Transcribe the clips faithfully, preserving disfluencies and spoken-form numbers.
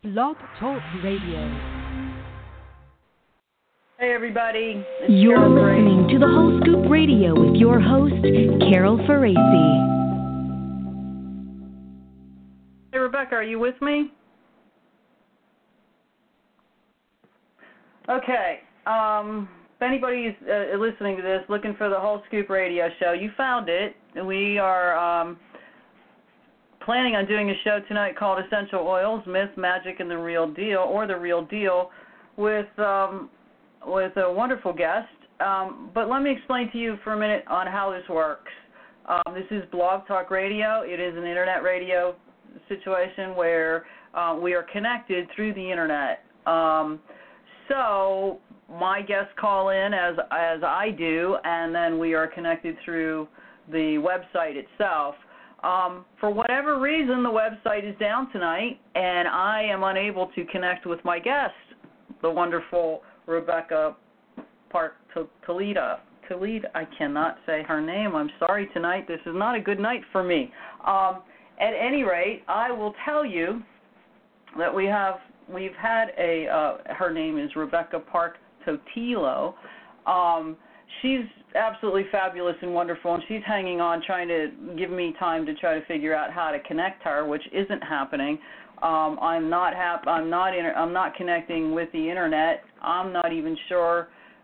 Blog Talk Radio. Hey everybody. It's You're Carol listening Faraci. to the Whole Scoop Radio with your host, Carol Faraci. Hey Rebecca, are you with me? Okay. Um, if anybody's uh, listening to this, looking for the Whole Scoop Radio show, you found it. We are um, planning on doing a show tonight called Essential Oils, Myth, Magic, and the Real Deal, or The Real Deal, with um, with a wonderful guest. Um, but let me explain to you for a minute on how this works. Um, this is Blog Talk Radio. It is an internet radio situation where uh, we are connected through the internet. Um, so my guests call in as as I do, and then we are connected through the website itself. Um, for whatever reason, the website is down tonight, and I am unable to connect with my guest, the wonderful Rebecca Park Toledo. Toledo, I cannot say her name. I'm sorry tonight. This is not a good night for me. Um, at any rate, I will tell you that we have we've had a uh, her name is Rebecca Park Totilo. Um, she's absolutely fabulous and wonderful, and she's hanging on, trying to give me time to try to figure out how to connect her, which isn't happening. Um, I'm not hap- I'm not inter- I'm not connecting with the internet. I'm not even sure.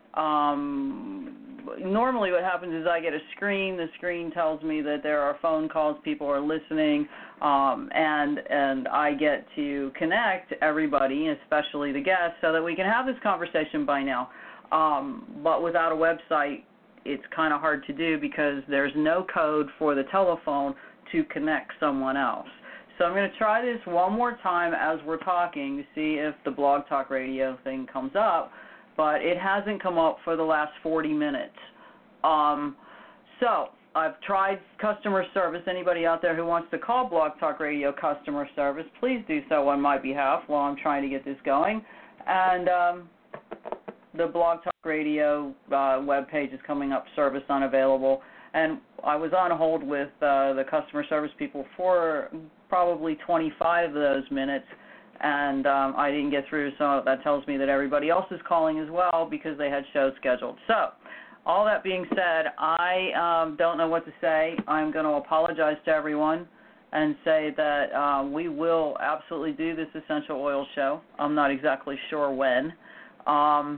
Um, normally, what happens is I get a screen. The screen tells me that there are phone calls, people are listening, um, and and I get to connect everybody, especially the guests, so that we can have this conversation by now. Um, but without a website, it's kind of hard to do because there's no code for the telephone to connect someone else. So I'm going to try this one more time as we're talking to see if the Blog Talk Radio thing comes up, but it hasn't come up for the last forty minutes. Um, so I've tried customer service. Anybody out there who wants to call Blog Talk Radio customer service, please do so on my behalf while I'm trying to get this going. And um, the Blog Talk Radio uh, webpage is coming up, service unavailable. And I was on hold with uh, the customer service people for probably twenty-five of those minutes, and um, I didn't get through, so that tells me that everybody else is calling as well because they had shows scheduled. So all that being said, I um, don't know what to say. I'm going to apologize to everyone and say that uh, we will absolutely do this Essential Oil show. I'm not exactly sure when. Um,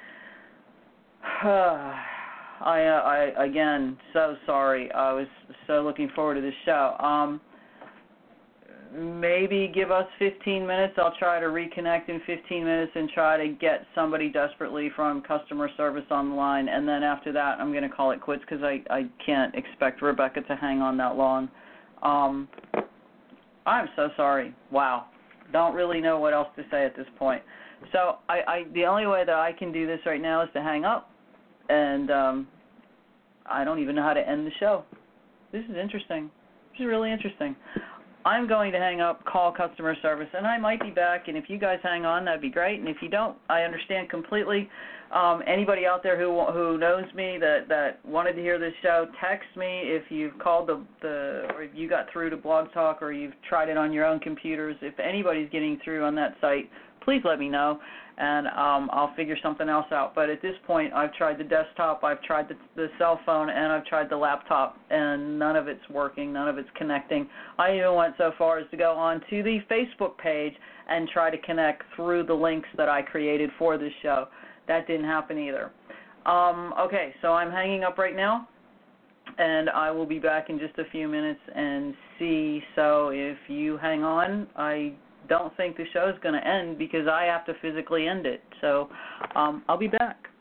I, uh, I, again, so sorry. I was so looking forward to this show. Um, maybe give us fifteen minutes. I'll try to reconnect in fifteen minutes and try to get somebody desperately from customer service on the line. And then after that, I'm going to call it quits because I, I can't expect Rebecca to hang on that long. Um, I'm so sorry. Wow. Don't really know what else to say at this point. So I, I the only way that I can do this right now is to hang up. And um, I don't even know how to end the show. This is interesting. This is really interesting. I'm going to hang up, call customer service, and I might be back. And if you guys hang on, that'd be great. And if you don't, I understand completely. Um, anybody out there who who knows me that, that wanted to hear this show, text me if you've called the, the or if you got through to Blog Talk or you've tried it on your own computers. If anybody's getting through on that site, please let me know, and um, I'll figure something else out. But at this point, I've tried the desktop, I've tried the, the cell phone, and I've tried the laptop, and none of it's working, none of it's connecting. I even went so far as to go on to the Facebook page and try to connect through the links that I created for this show. That didn't happen either. Um, okay, so I'm hanging up right now, and I will be back in just a few minutes and see. So if you hang on, I don't think the show is going to end because I have to physically end it. So um, I'll be back.